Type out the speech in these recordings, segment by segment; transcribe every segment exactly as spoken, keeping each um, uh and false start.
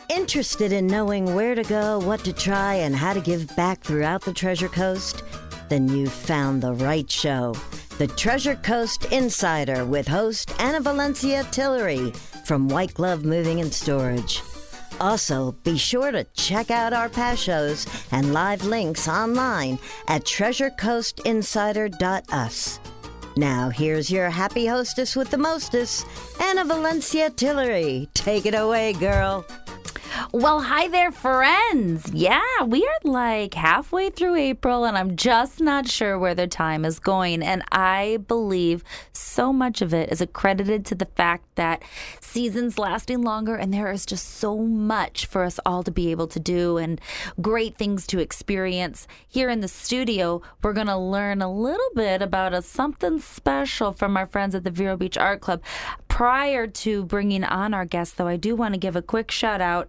Interested in knowing where to go, what to try, and how to give back throughout the Treasure Coast? Then you've found the right show. The Treasure Coast Insider with host Anna Valencia Tillery from White Glove Moving and Storage. Also, be sure to check out our past shows and live links online at treasure coast insider dot u s. Now, here's your happy hostess with the mostess, Anna Valencia Tillery. Take it away, girl. Well, hi there, friends. Yeah, we are like halfway through April, and I'm just not sure where the time is going. And I believe so much of it is accredited to the fact that season's lasting longer, and there is just so much for us all to be able to do and great things to experience. Here in the studio, we're going to learn a little bit about a something special from our friends at the Vero Beach Art Club. Prior to bringing on our guests, though, I do want to give a quick shout out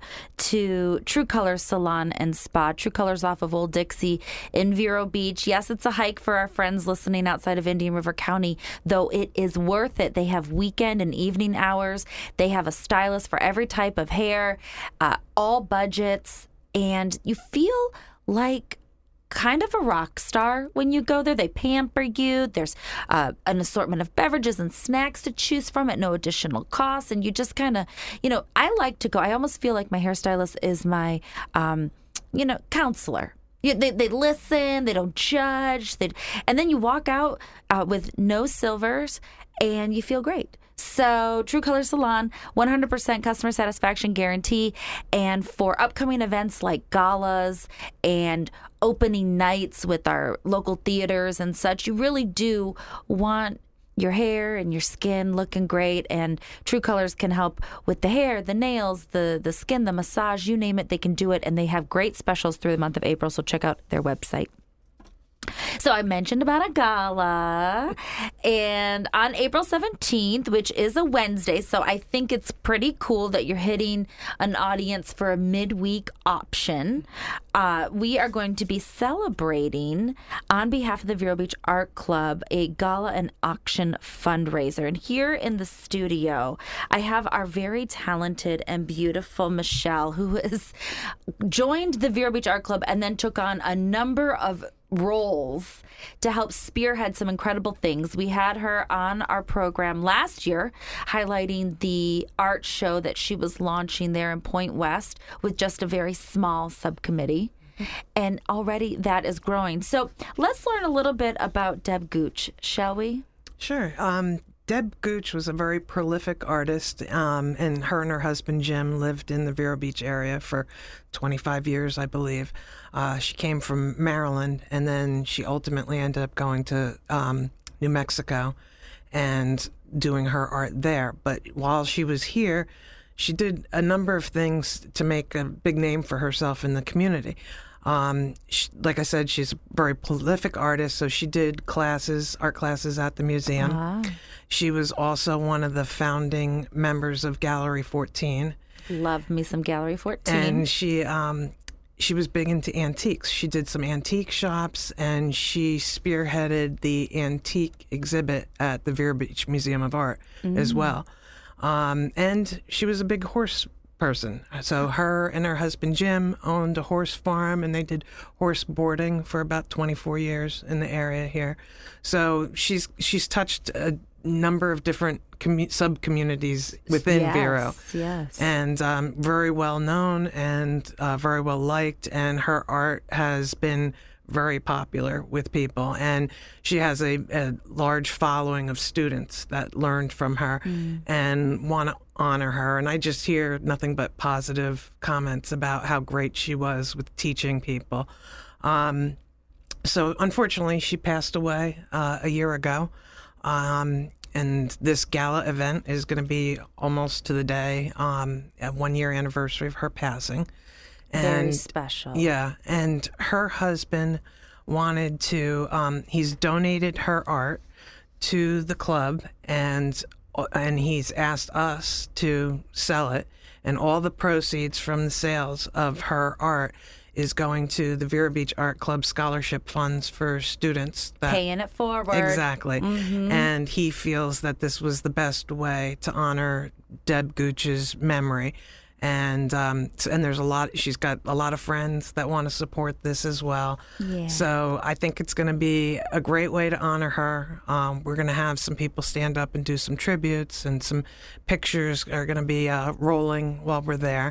to True Colors Salon and Spa. True Colors off of Old Dixie in Vero Beach. Yes, it's a hike for our friends listening outside of Indian River County, though it is worth it. They have weekend and evening hours. They have a stylist for every type of hair, uh, all budgets, and you feel like kind of a rock star when you go there. They pamper you. There's uh, an assortment of beverages and snacks to choose from at no additional cost. And you just kind of, you know, I like to go. I almost feel like my hairstylist is my, um, you know, counselor. You, they, they listen. They don't judge. They, and then you walk out uh, with no silvers and you feel great. So True Color Salon, one hundred percent customer satisfaction guarantee. And for upcoming events like galas and opening nights with our local theaters and such, you really do want your hair and your skin looking great. And True Colors can help with the hair, the nails, the, the skin, the massage, you name it, they can do it. And they have great specials through the month of April. So check out their website. So I mentioned about a gala, and on April seventeenth, which is a Wednesday, so I think it's pretty cool that you're hitting an audience for a midweek option. Uh, we are going to be celebrating, on behalf of the Vero Beach Art Club, a gala and auction fundraiser. And here in the studio, I have our very talented and beautiful Michelle, who has joined the Vero Beach Art Club and then took on a number of roles to help spearhead some incredible things. We had her on our program last year highlighting the art show that she was launching there in Point West with just a very small subcommittee. And already that is growing. So let's learn a little bit about Deb Gooch, shall we? Sure. Um, Deb Gooch was a very prolific artist, um, and her and her husband, Jim, lived in the Vero Beach area for twenty-five years, I believe. Uh, she came from Maryland, and then she ultimately ended up going to um, New Mexico and doing her art there. But while she was here, she did a number of things to make a big name for herself in the community. Um, she, like I said, she's a very prolific artist, so she did classes, art classes at the museum. Ah. She was also one of the founding members of Gallery fourteen. Love me some Gallery fourteen. And she um, she was big into antiques. She did some antique shops, and she spearheaded the antique exhibit at the Vero Beach Museum of Art mm. as well. Um, and she was a big horse person. So her and her husband Jim owned a horse farm, and they did horse boarding for about twenty-four years in the area here. So she's she's touched a number of different commu- sub-communities within yes, Vero. Yes, and um, very well known and uh, very well liked, and her art has been very popular with people, and she has a, a large following of students that learned from her mm. and want to honor her. And I just hear nothing but positive comments about how great she was with teaching people. Um, so unfortunately, she passed away uh, a year ago. Um, and this gala event is going to be almost to the day, um, a one-year anniversary of her passing. And, very special. Yeah, and her husband wanted to, um, he's donated her art to the club, and and he's asked us to sell it, and all the proceeds from the sales of her art is going to the Vero Beach Art Club scholarship funds for students. That, paying it forward. Exactly. Mm-hmm. And he feels that this was the best way to honor Deb Gooch's memory. And um, s- and there's a lot. She's got a lot of friends that want to support this as well. Yeah. So I think it's going to be a great way to honor her. Um, we're going to have some people stand up and do some tributes, and some pictures are going to be uh, rolling while we're there.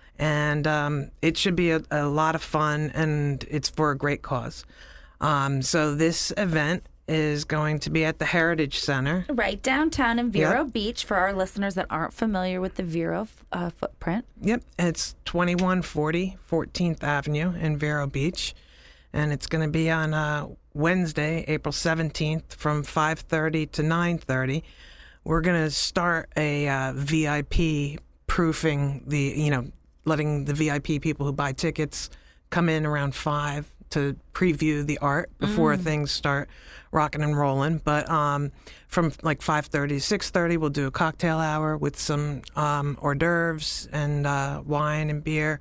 And um, it should be a, a lot of fun, and it's for a great cause. Um, so this event is going to be at the Heritage Center. Right downtown in Vero Yep. Beach for our listeners that aren't familiar with the Vero uh, footprint. Yep, it's twenty-one forty fourteenth Avenue in Vero Beach, and it's going to be on uh, Wednesday, April seventeenth, from five thirty to nine thirty. We're going to start a uh, V I P proofing the, you know, letting the V I P people who buy tickets come in around five to preview the art before mm. things start rocking and rolling. But um, from like five thirty to six thirty, we'll do a cocktail hour with some um, hors d'oeuvres and uh, wine and beer.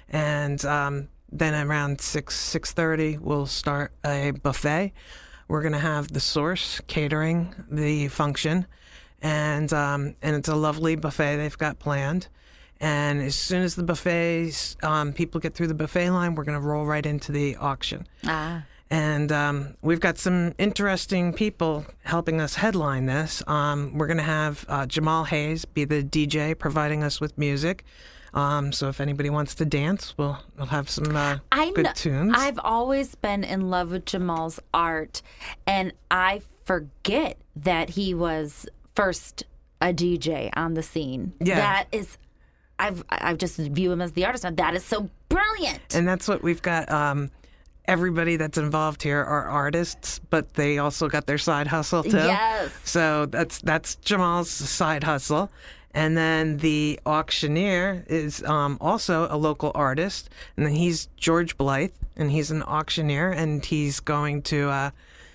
And um, then around six, six thirty, we'll start a buffet. We're going to have the Source catering the function. And, um, and it's a lovely buffet they've got planned. And as soon as the buffets, um, people get through the buffet line, we're going to roll right into the auction. Ah. And um, we've got some interesting people helping us headline this. Um, we're going to have uh, Jamal Hayes be the D J, providing us with music. Um, so if anybody wants to dance, we'll we'll have some uh, I good kn- tunes. I've always been in love with Jamal's art, and I forget that he was first a D J on the scene. Yeah. That is... I've I just view him as the artist now. That is so brilliant. And that's what we've got. Um, everybody that's involved here are artists, but they also got their side hustle too. Yes. So that's that's Jamal's side hustle. And then the auctioneer is um, also a local artist, and then he's George Blythe, and he's an auctioneer, and he's going to uh,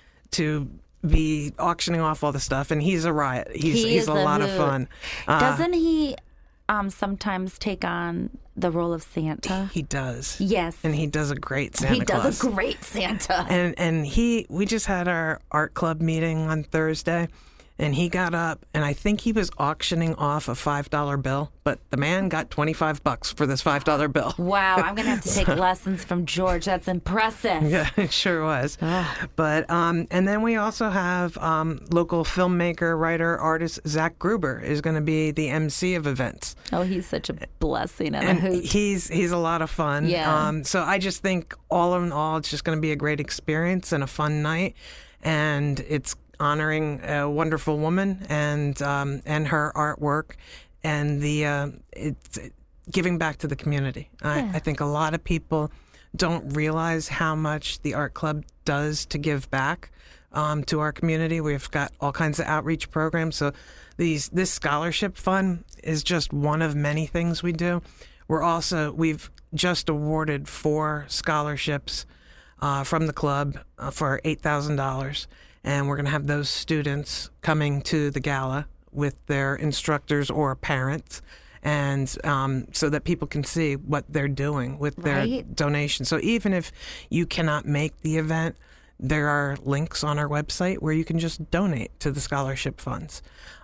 to be auctioning off all the stuff, and he's a riot. He's He he's is a a lot of hoot. fun. Uh, Doesn't he um, sometimes take on the role of Santa? He does. Yes. And he does a great Santa he Claus. does a great Santa. And and he, we just had our art club meeting on Thursday, and he got up, and I think he was auctioning off a five dollar bill, but the man got twenty-five bucks for this five dollar bill. Wow, I'm going to have to take lessons from George. That's impressive. Yeah, it sure was. But um, and then we also have um, local filmmaker, writer, artist Zach Gruber is going to be the M C of events. Oh, he's such a blessing and, And a hoot. he's he's a lot of fun. Yeah. Um, so I just think all in all, it's just going to be a great experience and a fun night, and it's honoring a wonderful woman and um, and her artwork, and the uh, it's giving back to the community. I, Yeah. I think a lot of people don't realize how much the art club does to give back um, to our community. We've got all kinds of outreach programs. So these this scholarship fund is just one of many things we do. We're also we've just awarded four scholarships uh, from the club uh, for eight thousand dollars. And we're going to have those students coming to the gala with their instructors or parents, and um, so that people can see what they're doing with their Right. donation. So even if you cannot make the event, there are links on our website where you can just donate to the scholarship funds.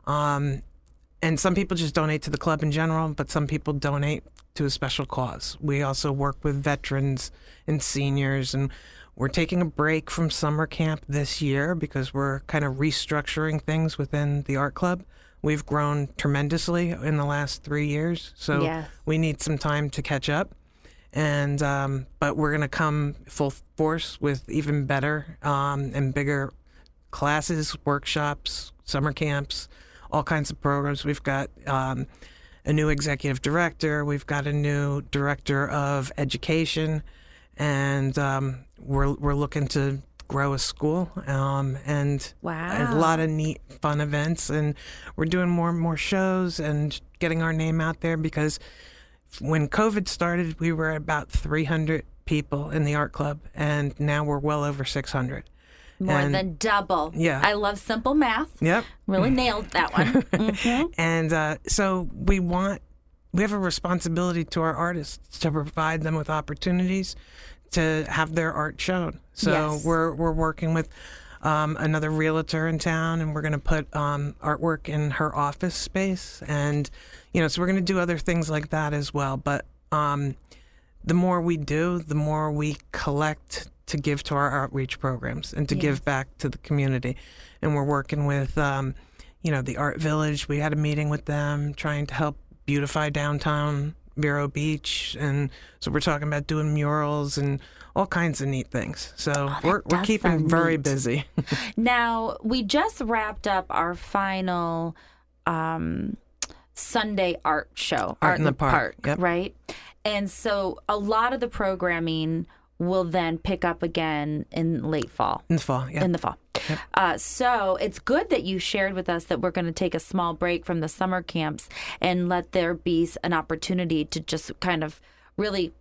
Um, and some people just donate to the club in general, but some people donate to a special cause. We also work with veterans and seniors, and we're taking a break from summer camp this year because we're kind of restructuring things within the art club. We've grown tremendously in the last three years, so Yes. we need some time to catch up. And um, but we're going to come full force with even better um, and bigger classes, workshops, summer camps, all kinds of programs. We've got um, a new executive director. We've got a new director of education, and um, we're we're looking to grow a school um, and Wow. a lot of neat, fun events. And we're doing more and more shows and getting our name out there, because when COVID started, we were about three hundred people in the art club, and now we're well over six hundred. More And- than double. Yeah. I love simple math. Yep. Really nailed that one. hmm And uh, so we want, we have a responsibility to our artists to provide them with opportunities to have their art shown. So Yes. we're we're working with um, another realtor in town, and we're going to put um, artwork in her office space. And, you know, so we're going to do other things like that as well. But um, the more we do, the more we collect to give to our outreach programs and to Yes. give back to the community. And we're working with, um, you know, the Art Village. We had a meeting with them trying to help beautify downtown Vero Beach. And so we're talking about doing murals and all kinds of neat things. So Oh, that we're, we're does keeping sound very neat. busy. Now, we just wrapped up our final um, Sunday art show, Art in the Park, yep. right? And so a lot of the programming will then pick up again in late fall. In the fall, yeah. In the fall. Yep. Uh, so it's good that you shared with us that we're going to take a small break from the summer camps and let there be an opportunity to just kind of really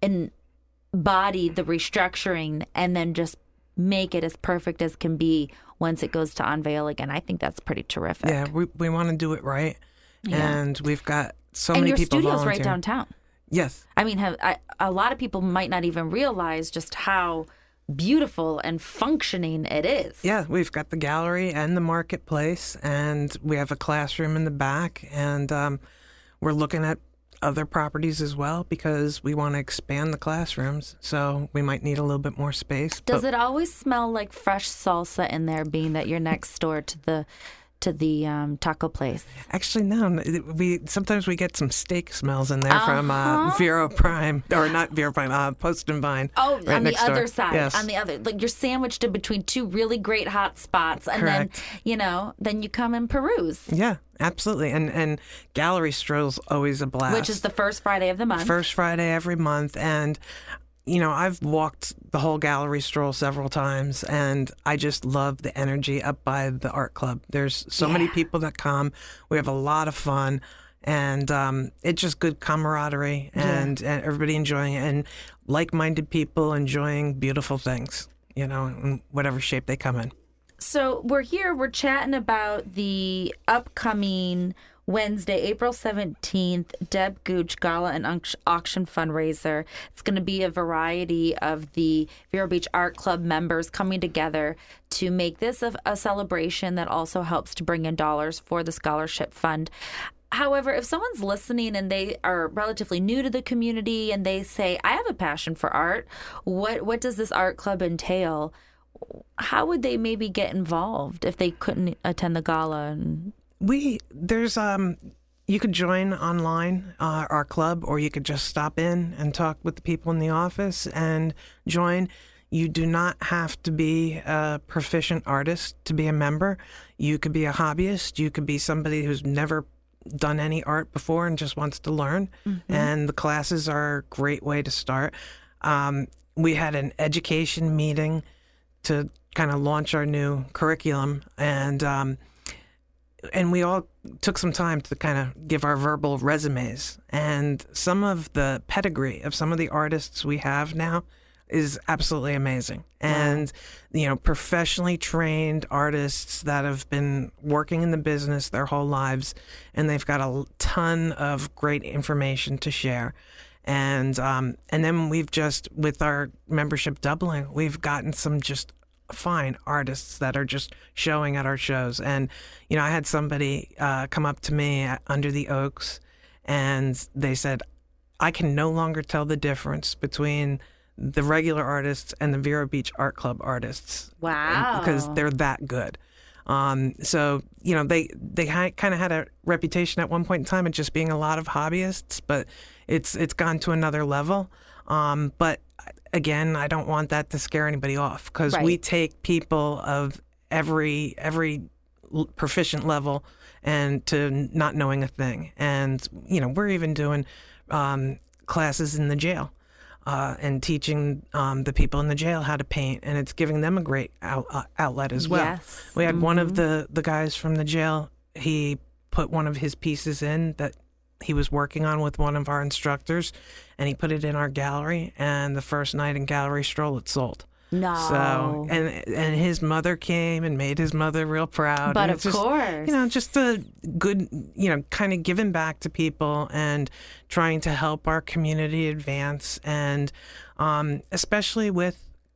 embody the restructuring and then just make it as perfect as can be once it goes to unveil again. I think that's pretty terrific. Yeah, we, we want to do it right. Yeah. And we've got so and many your people studio's volunteering. right downtown. Yes. I mean, have, I, a lot of people might not even realize just how beautiful and functioning it is. Yeah, we've got the gallery and the marketplace, and we have a classroom in the back, and um, we're looking at other properties as well because we want to expand the classrooms, so we might need a little bit more space. Does but it always smell like fresh salsa in there, being that you're next door to the to the um, taco place? Actually, no. We sometimes we get some steak smells in there from uh, Uh-huh. Vero Prime, or not Vero Prime, uh, Post and Vine. Oh, right on the next other door. side, Yes. on the other, like you're sandwiched in between two really great hot spots, and Correct. then you know, then you come and peruse, Yeah, absolutely. And and gallery strolls always a blast. which is the first Friday of the month. First Friday every month. And, you know, I've walked the whole gallery stroll several times, and I just love the energy up by the art club. There's so many Yeah. people that come. We have a lot of fun, and um, it's just good camaraderie and, and everybody enjoying it, and like-minded people enjoying beautiful things, you know, in whatever shape they come in. So we're here, we're chatting about the upcoming Wednesday, April seventeenth, Deb Gooch Gala and Unc- Auction Fundraiser. It's going to be a variety of the Vero Beach Art Club members coming together to make this a, a celebration that also helps to bring in dollars for the scholarship fund. However, if someone's listening and they are relatively new to the community and they say, I have a passion for art, what what does this art club entail? How would they maybe get involved if they couldn't attend the gala? And We there's um you could join online uh, our club, or you could just stop in and talk with the people in the office and join. You do not have to be a proficient artist to be a member. You could be a hobbyist. You could be somebody who's never done any art before and just wants to learn. Mm-hmm. And the classes are a great way to start. Um, we had an education meeting to kind of launch our new curriculum, and um, and we all took some time to kind of give our verbal resumes. And some of the pedigree of some of the artists we have now is absolutely amazing. And, you know, professionally trained artists that have been working in the business their whole lives, and they've got a ton of great information to share. And um, and then we've just, with our membership doubling, we've gotten some just fine artists that are just showing at our shows. And, you know, I had somebody uh, come up to me at Under the Oaks, and they said, I can no longer tell the difference between the regular artists and the Vero Beach Art Club artists. Wow. Because they're that good. Um, so, you know, they, they ha- kind of had a reputation at one point in time of just being a lot of hobbyists, but it's it's gone to another level. Um, but again, I don't want that to scare anybody off, because Right. we take people of every every l- proficient level and to not knowing a thing. And, you know, we're even doing um, classes in the jail. Uh, and teaching um, the people in the jail how to paint, and it's giving them a great out, uh, outlet as well. Yes. We had Mm-hmm. one of the, the guys from the jail, he put one of his pieces in that he was working on with one of our instructors, and he put it in our gallery, and the first night in Gallery Stroll, it sold. No. So, and and his mother came and made his mother real proud. But And of it's just, course. you know, just a good, you know, kind of giving back to people and trying to help our community advance. And um, especially with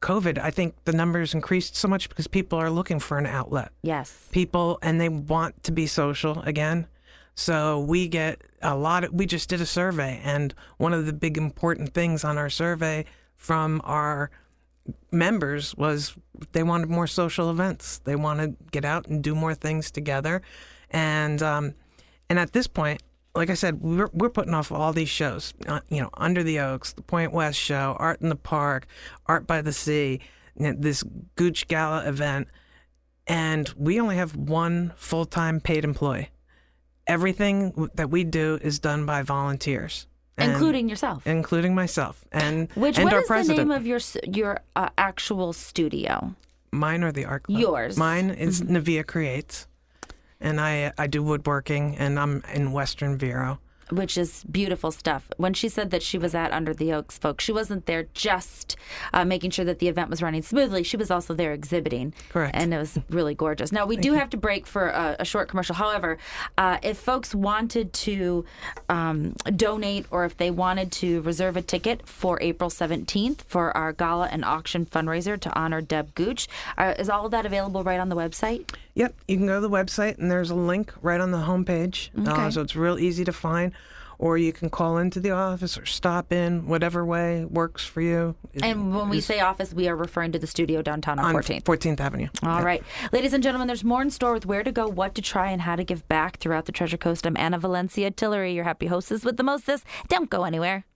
COVID, I think the numbers increased so much because people are looking for an outlet. Yes. People, and they want to be social again. So we get a lot of, we just did a survey, and one of the big important things on our survey from our members was they wanted more social events. They want to get out and do more things together. And um, and at this point, like I said, we're we're putting off all these shows. Uh, you know, Under the Oaks, the Point West Show, Art in the Park, Art by the Sea, you know, this Gooch Gala event, and we only have one full-time paid employee. Everything that we do is done by volunteers. And including yourself. Including myself. And, Which, and what our is president. the name of your your uh, actual studio? Mine or the art club? Yours. Mine is mm-hmm. Navia Creates. And I I do woodworking, and I'm in Western Vero. Which is beautiful stuff. When she said that she was at Under the Oaks, folks, she wasn't there just uh, making sure that the event was running smoothly. She was also there exhibiting. Correct. And it was really gorgeous. Now, we Thank do you. have to break for a, a short commercial. However, uh, if folks wanted to um, donate, or if they wanted to reserve a ticket for April seventeenth for our gala and auction fundraiser to honor Deb Gooch, uh, is all of that available right on the website? Yep. You can go to the website, and there's a link right on the homepage. Okay. Uh, so it's real easy to find. Or you can call into the office or stop in, whatever way works for you. And when we say office, we are referring to the studio downtown on fourteenth. fourteenth Avenue. All yeah. right. Ladies and gentlemen, there's more in store with where to go, what to try, and how to give back throughout the Treasure Coast. I'm Anna Valencia Tillery, your happy hostess with the mostest. Don't go anywhere.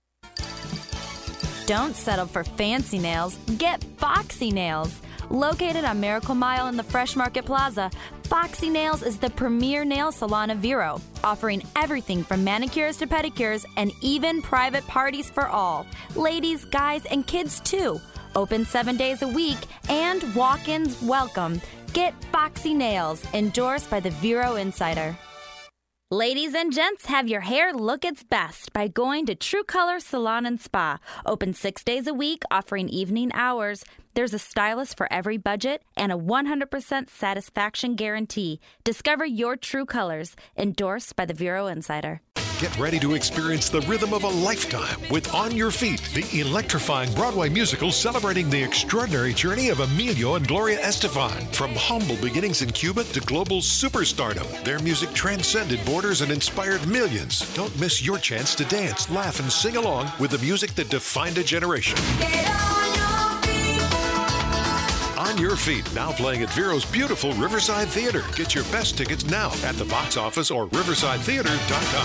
Don't settle for fancy nails. Get Foxy Nails. Located on Miracle Mile in the Fresh Market Plaza, Foxy Nails is the premier nail salon of Vero, offering everything from manicures to pedicures and even private parties for all. Ladies, guys, and kids too. Open seven days a week and walk-ins welcome. Get Foxy Nails, endorsed by the Vero Insider. Ladies and gents, have your hair look its best by going to True Color Salon and Spa. Open six days a week, offering evening hours. There's a stylist for every budget and a one hundred percent satisfaction guarantee. Discover your true colors. Endorsed by the Vero Insider. Get ready to experience the rhythm of a lifetime with On Your Feet, the electrifying Broadway musical celebrating the extraordinary journey of Emilio and Gloria Estefan. From humble beginnings in Cuba to global superstardom, their music transcended borders and inspired millions. Don't miss your chance to dance, laugh, and sing along with the music that defined a generation. Get on your feet. On Your Feet, now playing at Vero's beautiful Riverside Theater. Get your best tickets now at the box office or riverside theater dot com.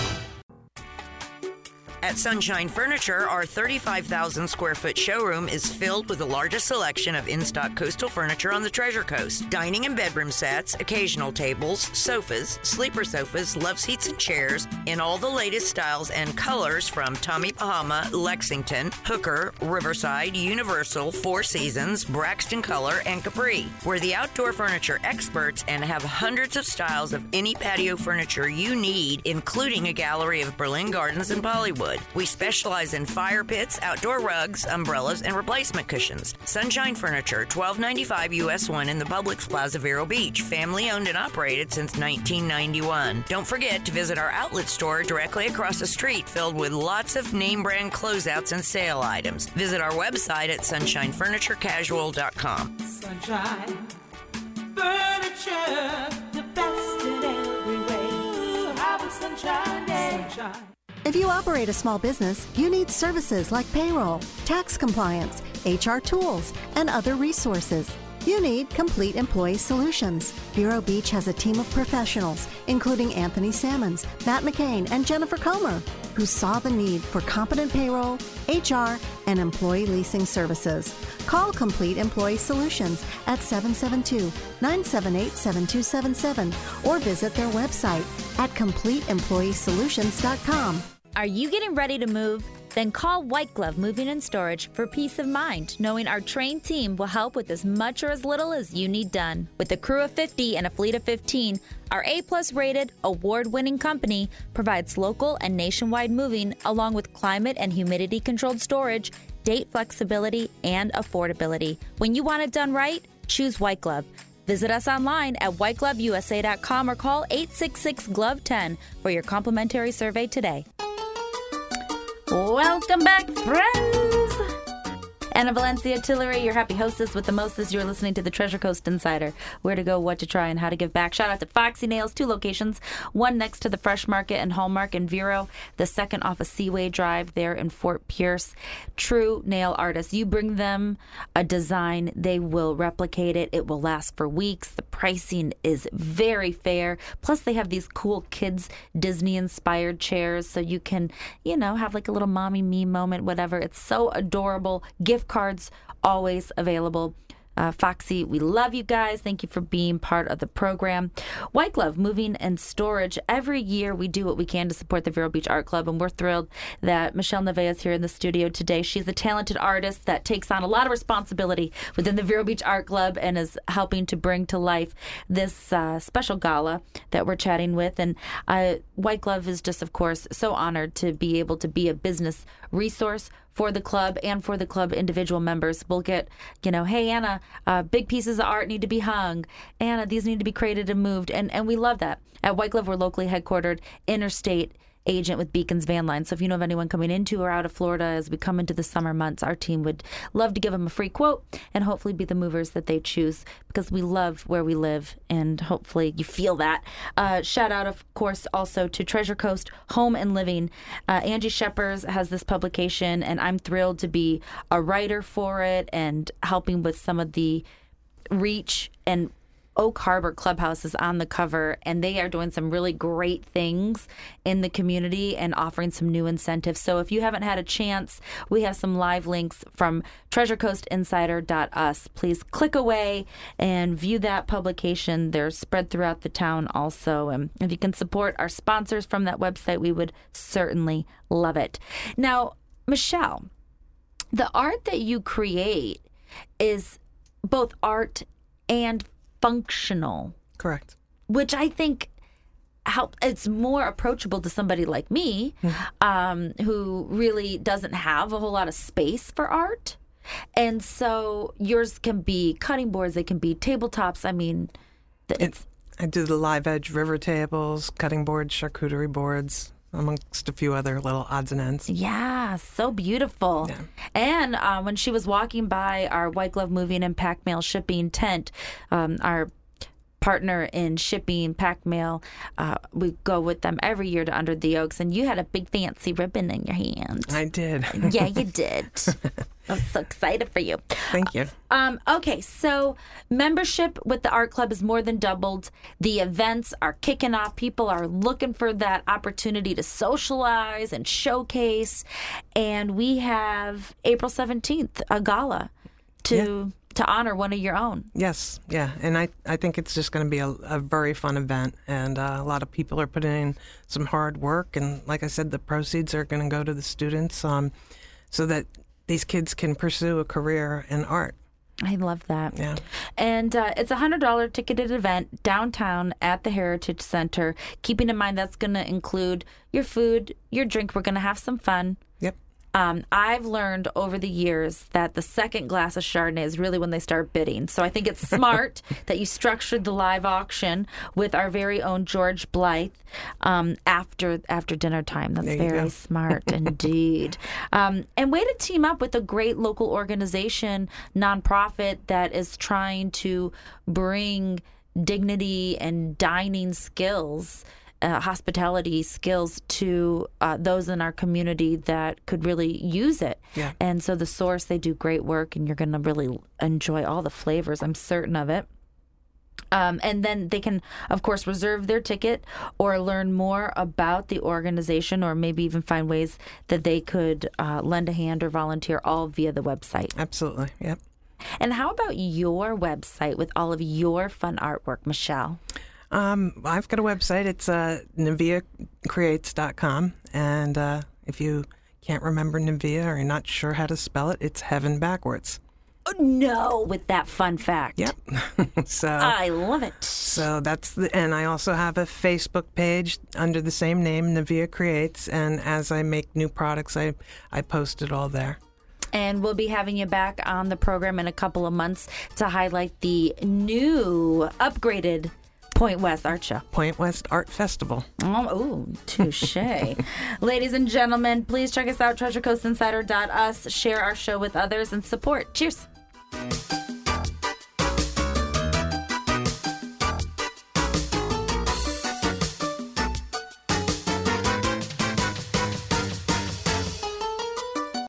At Sunshine Furniture, our thirty-five thousand square foot showroom is filled with the largest selection of in-stock coastal furniture on the Treasure Coast. Dining and bedroom sets, occasional tables, sofas, sleeper sofas, love seats and chairs in all the latest styles and colors from Tommy Bahama, Lexington, Hooker, Riverside, Universal, Four Seasons, Braxton Color, and Capri. We're the outdoor furniture experts and have hundreds of styles of any patio furniture you need, including a gallery of Berlin Gardens and Bollywood. We specialize in fire pits, outdoor rugs, umbrellas, and replacement cushions. Sunshine Furniture, twelve ninety-five U S one in the Publix Plaza, Vero Beach. Family owned and operated since nineteen ninety-one. Don't forget to visit our outlet store directly across the street, filled with lots of name brand closeouts and sale items. Visit our website at sunshine furniture casual dot com. Sunshine Furniture, the best in every way. Have a sunshine day. Sunshine. If you operate a small business, you need services like payroll, tax compliance, H R tools, and other resources. You need Complete Employee Solutions. Vero Beach has a team of professionals, including Anthony Sammons, Matt McCain, and Jennifer Comer, who saw the need for competent payroll, H R, and employee leasing services. Call Complete Employee Solutions at seven seven two, nine seven eight, seven two seven seven or visit their website at complete employee solutions dot com. Are you getting ready to move? Then call White Glove Moving and Storage for peace of mind, knowing our trained team will help with as much or as little as you need done. With a crew of fifty and a fleet of fifteen, our A-plus rated, award-winning company provides local and nationwide moving along with climate and humidity-controlled storage, date flexibility, and affordability. When you want it done right, choose White Glove. Visit us online at white glove u s a dot com or call eight six six, glove ten for your complimentary survey today. Welcome back, friends! Anna Valencia Tillery, your happy hostess with the mostest. You're listening to the Treasure Coast Insider. Where to go, what to try, and how to give back. Shout out to Foxy Nails, two locations. One next to the Fresh Market and Hallmark in Vero. The second off of Seaway Drive there in Fort Pierce. True nail artists. You bring them a design, they will replicate it. It will last for weeks. The pricing is very fair. Plus, they have these cool kids Disney-inspired chairs, so you can, you know, have like a little mommy me moment, whatever. It's so adorable. Gift cards always available. Uh, Foxy, we love you guys. Thank you for being part of the program. White Glove Moving and Storage. Every year we do what we can to support the Vero Beach Art Club, and we're thrilled that Michelle Nevaeh is here in the studio today. She's a talented artist that takes on a lot of responsibility within the Vero Beach Art Club and is helping to bring to life this uh, special gala that we're chatting with. And uh, White Glove is just, of course, so honored to be able to be a business resource for the club and for the club individual members. We'll get, you know, hey, Anna, uh, big pieces of art need to be hung. Anna, these need to be created and moved. And, and we love that. At White Glove, we're locally headquartered, interstate agent with Beacons Van Line. So if you know of anyone coming into or out of Florida as we come into the summer months, our team would love to give them a free quote and hopefully be the movers that they choose, because we love where we live and hopefully you feel that. Uh, shout out, of course, also to Treasure Coast Home and Living. Uh, Angie Shepers has this publication, and I'm thrilled to be a writer for it and helping with some of the reach. And Oak Harbor Clubhouse is on the cover, and they are doing some really great things in the community and offering some new incentives. So if you haven't had a chance, we have some live links from treasure coast insider dot u s. Please click away and view that publication. They're spread throughout the town also. And if you can support our sponsors from that website, we would certainly love it. Now, Michelle, the art that you create is both art and functional. Correct. Which I think help. It's more approachable to somebody like me, mm-hmm. um, who really doesn't have a whole lot of space for art. And so yours can be cutting boards, they can be tabletops. I mean, it's... It, I do the live edge river tables, cutting boards, charcuterie boards, amongst a few other little odds and ends. Yeah, so beautiful. Yeah. And uh, when she was walking by our White Glove Moving and Pack Mail shipping tent, um, our partner in shipping pack mail, uh, we go with them every year to Under the Oaks, and you had a big fancy ribbon in your hand. I did. Yeah, you did. I was so excited for you. Thank you. Um, okay, so membership with the art club is more than doubled. The events are kicking off. People are looking for that opportunity to socialize and showcase. And we have April seventeenth, a gala to yeah. to honor one of your own. Yes, yeah. And I, I think it's just going to be a, a very fun event. And uh, a lot of people are putting in some hard work. And like I said, the proceeds are going to go to the students um, so that these kids can pursue a career in art. I love that. Yeah. And uh, it's a one hundred dollars ticketed event downtown at the Heritage Center, keeping in mind that's going to include your food, your drink. We're going to have some fun. Yep. Um, I've learned over the years that the second glass of Chardonnay is really when they start bidding. So I think it's smart that you structured the live auction with our very own George Blythe um, after after dinner time. That's very smart indeed. Um, and way to team up with a great local organization, nonprofit that is trying to bring dignity and dining skills, Uh, hospitality skills to uh, those in our community that could really use it. Yeah. And so the Source, they do great work, and you're going to really enjoy all the flavors. I'm certain of it. Um, and then they can, of course, reserve their ticket or learn more about the organization, or maybe even find ways that they could uh, lend a hand or volunteer, all via the website. Absolutely. Yep. And how about your website with all of your fun artwork, Michelle? Um, I've got a website. It's uh, Nevaeh Creates dot com. And uh, if you can't remember Nevaeh or you're not sure how to spell it, it's heaven backwards. Oh, no, with that fun fact. Yep. So I love it. So that's the, and I also have a Facebook page under the same name, Nevaeh Creates. And as I make new products, I, I post it all there. And we'll be having you back on the program in a couple of months to highlight the new upgraded Point West Art Show. Point West Art Festival. Oh, ooh, touche. Ladies and gentlemen, please check us out, treasure coast insider dot us. Share our show with others and support. Cheers.